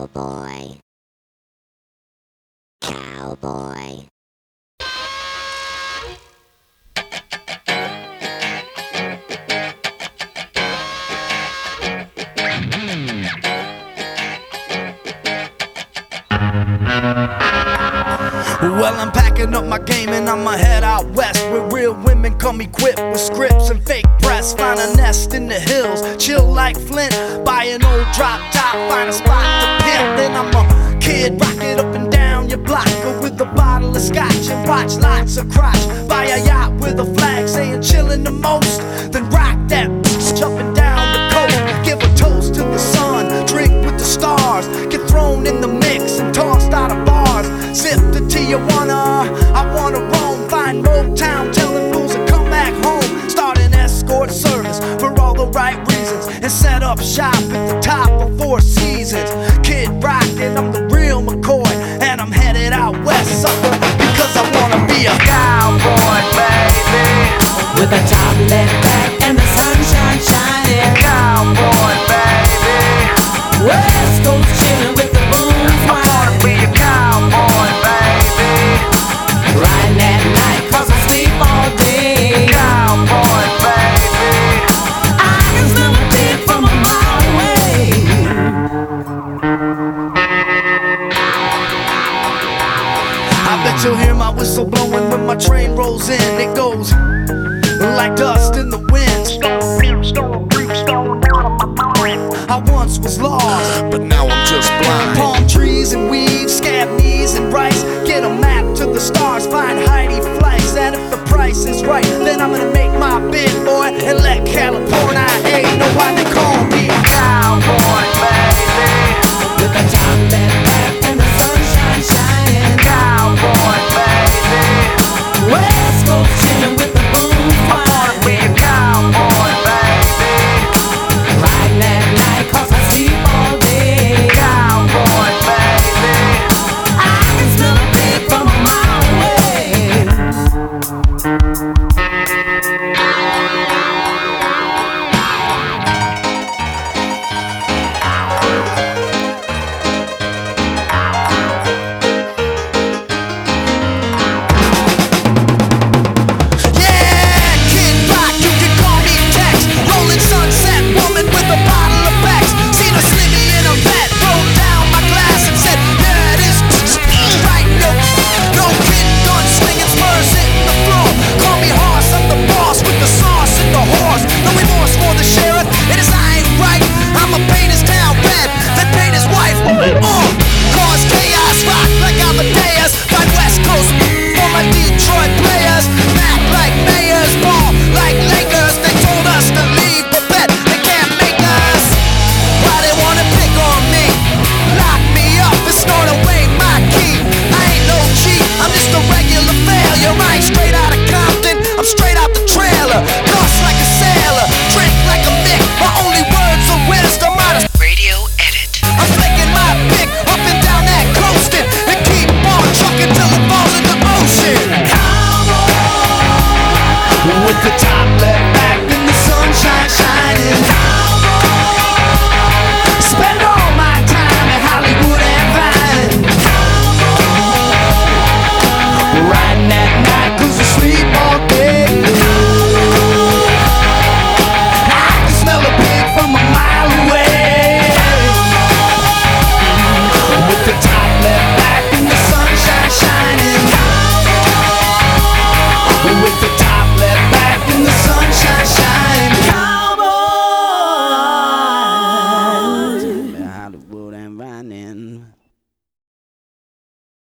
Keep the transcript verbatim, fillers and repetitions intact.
Cowboy. Cowboy. Well, I'm packing up my game and I'ma head out west, where real women come equipped with scripts and fake breasts. Find a nest in the hills, chill like Flint. Buy an old drop top, find a spot to pimp. Then I'm a kid, rock it up and down your block with a bottle of scotch and watch lots of crotch. Buy a yacht with a flag saying chillin' the most. Then rock that bitch up and down the coast. Give a toast to the sun, drink with the stars. Get thrown in the mix and tossed out of bars. Sip the Tijuana, I wanna roam. Find Motown, telling fools to come back home. Start an escort service for all the right reasons, and set up shop at the top of Four Seasons. Kid Rock and I'm the real McCoy, and I'm headed out west, sucker, because I wanna be a cowboy, baby. With a top left back and the sunshine shining. Cowboy, baby. West Coast chillin' with the booms I wanna be a cowboy, baby. riding at night cause I sleep all day. Cowboy, baby. I can smell a pig from a mile away. I bet you'll hear my whistle blowing when my train rolls in. It goes like dust in the wind. I once was lost, but now I'm just blind. palm trees and weeds, scab knees and rice. Get a map to the stars, find Heidi Fleiss. And if the price is right, then I'm gonna make my bid, boy, and let California ain't know why they call me a cowboy, baby. With a top left back and the sunshine shining. Cowboy, baby. West Coast chillin' with the booms I wanna be a winding. cowboy, baby. Riding at night cause I sleep all day. Cowboy, baby. I can smell a pig from a mile away. Yeah, Kid Rock, you can call me Tex. Rolling sunset woman with a bottle of Bex. Seen a slimmy in a vet, rolled down my glass and said, yeah, this right, no, no kidding, gun swinging, spurs hitting the floor. Call me Hoss, I'm the boss with the sauce and the horse. No remorse for the sheriff, it is I ain't right. I'ma paint his town red, then paint his wife. Oh.